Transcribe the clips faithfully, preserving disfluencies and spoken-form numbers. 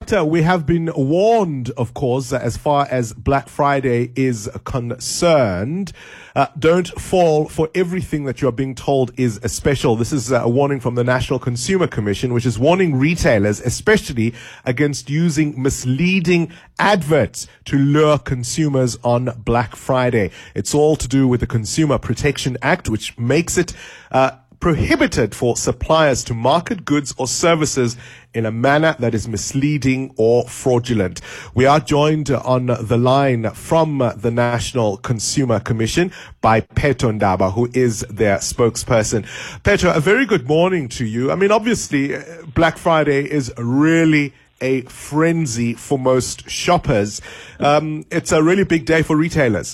But uh, we have been warned, of course, as far as Black Friday is concerned. Uh, don't fall for everything that you're being told is a special. This is a warning from the National Consumer Commission, which is warning retailers, especially against using misleading adverts to lure consumers on Black Friday. It's all to do with the Consumer Protection Act, which makes it uh, prohibited for suppliers to market goods or services in a manner that is misleading or fraudulent. We are joined on the line from the National Consumer Commission by Pheto Ndaba, who is their spokesperson. Pheto, a very good morning to you. I mean, obviously, Black Friday is really a frenzy for most shoppers. Um, it's a really big day for retailers.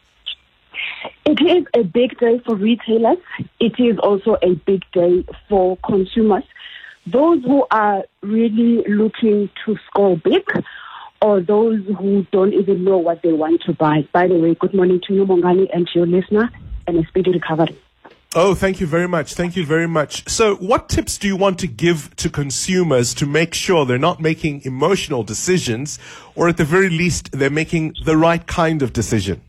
It is a big day for retailers. It is also a big day for consumers. Those who are really looking to score big, or those who don't even know what they want to buy. By the way, good morning to you, Mongani, and to your listener, and a speedy recovery. Oh, thank you very much. Thank you very much. So what tips do you want to give to consumers to make sure they're not making emotional decisions, or at the very least, they're making the right kind of decision?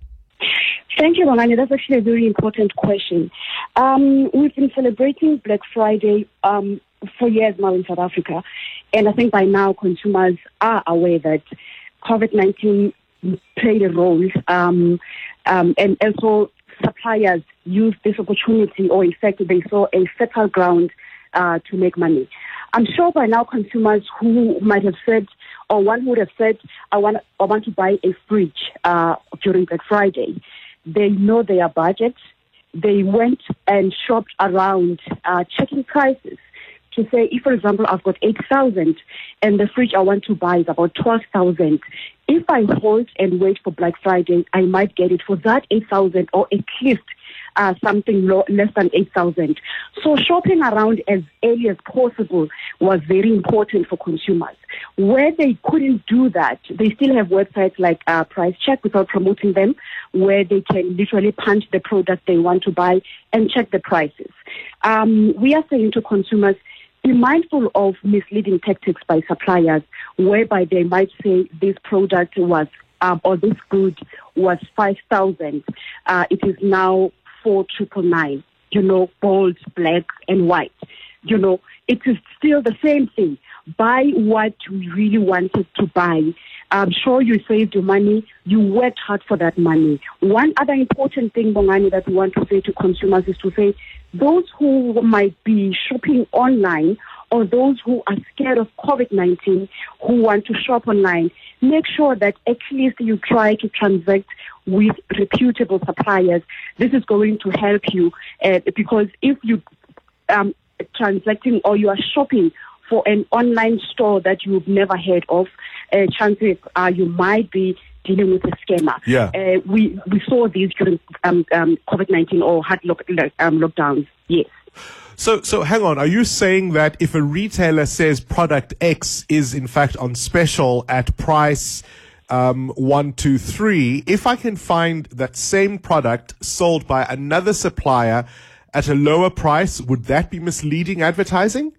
Thank you, Mongani. That's actually a very important question. Um, we've been celebrating Black Friday um, for years now in South Africa, and I think by now consumers are aware that COVID nineteen played a role, um, um, and also suppliers used this opportunity, or in fact they saw a fertile ground uh, to make money. I'm sure by now consumers who might have said, or one would have said, I want, I want to buy a fridge uh, during Black Friday. They know their budget. They went and shopped around, uh, checking prices to say, if, for example, I've got eight thousand and the fridge I want to buy is about twelve thousand, if I hold and wait for Black Friday, I might get it for that eight thousand, or at least uh, something low, less than eight thousand. So shopping around as early as possible was very important for consumers. Where they couldn't do that, they still have websites like uh, Price Check, without promoting them, where they can literally punch the product they want to buy and check the prices. Um, we are saying to consumers, be mindful of misleading tactics by suppliers, whereby they might say this product was, um, or this good was five thousand. Uh, it is now four triple nine. You know, bold, black, and white. You know, it is still the same thing. Buy what you really wanted to buy. I'm sure you saved your money. You worked hard for that money. One other important thing, Bongani, that we want to say to consumers is to say, those who might be shopping online, or those who are scared of COVID nineteen, who want to shop online, make sure that at least you try to transact with reputable suppliers. This is going to help you uh, because if you um, transacting or you are shopping for an online store that you've never heard of, uh, chances are you might be dealing with a scammer. Yeah. Uh, we we saw these during um, um, COVID nineteen or hard lock, um, lockdowns. Yes. So, so hang on. Are you saying that if a retailer says product X is in fact on special at price um, one, two, three, if I can find that same product sold by another supplier at a lower price, would that be misleading advertising?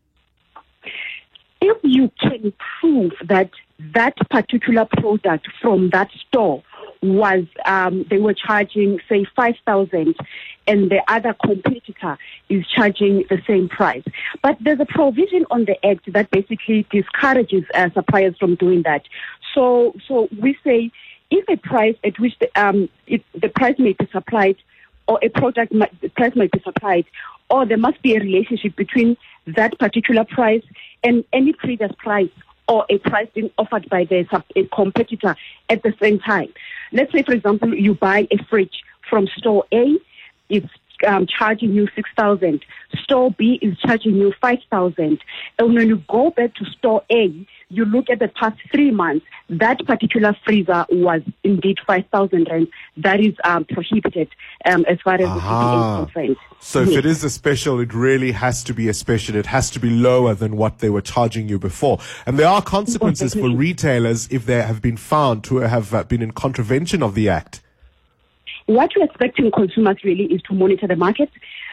If you can prove that that particular product from that store was, um, they were charging, say, five thousand, and the other competitor is charging the same price. But there's a provision on the Act that basically discourages uh, suppliers from doing that. So, so we say, if a price at which the, um, it, the price may be supplied, or a product might, the price might be supplied, or there must be a relationship between that particular price and any previous price, or a price being offered by the sub, a competitor at the same time. Let's say, for example, you buy a fridge from store A, it's um, charging you six thousand. Store B is charging you five thousand. And when you go back to store A, you look at the past three months, that particular freezer was indeed five thousand rand. That is um, prohibited um, as far as the C P A is concerned. So yes. If it is a special, it really has to be a special. It has to be lower than what they were charging you before. And there are consequences for retailers if they have been found to have uh, been in contravention of the Act. What we're expecting consumers really is to monitor the market.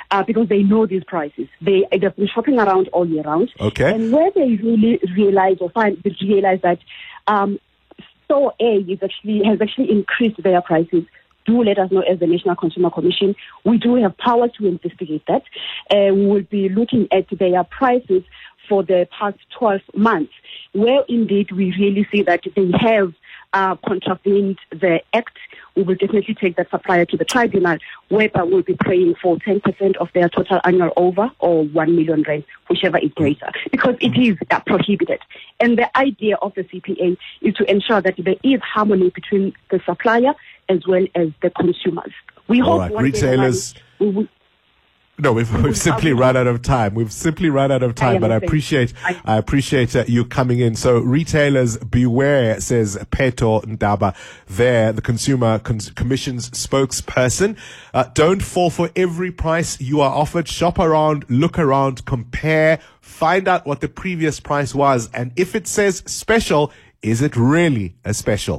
uh, because they know these prices. They, they've been shopping around all year round. Okay. And where they really realize or find, they realize that um, store A is actually, has actually increased their prices, do let us know as the National Consumer Commission. We do have power to investigate that. Uh, we will be looking at their prices for the past twelve months, where indeed we really see that they have uh, contravened the Act. We will definitely take that supplier to the tribunal, whereby we'll be paying for ten percent of their total annual over or one million rand, whichever is greater, because it is uh, prohibited. And the idea of the C P A is to ensure that there is harmony between the supplier as well as the consumers. We All hope right, one day retailers. we will. No, we've, we've simply run out of time. We've simply run out of time, I but I understand. appreciate, I- I appreciate uh, you coming in. So retailers beware, says Peto Ndaba there, the Consumer Cons- Commission's spokesperson. Uh, don't fall for every price you are offered. Shop around, look around, compare, find out what the previous price was. And if it says special, is it really a special?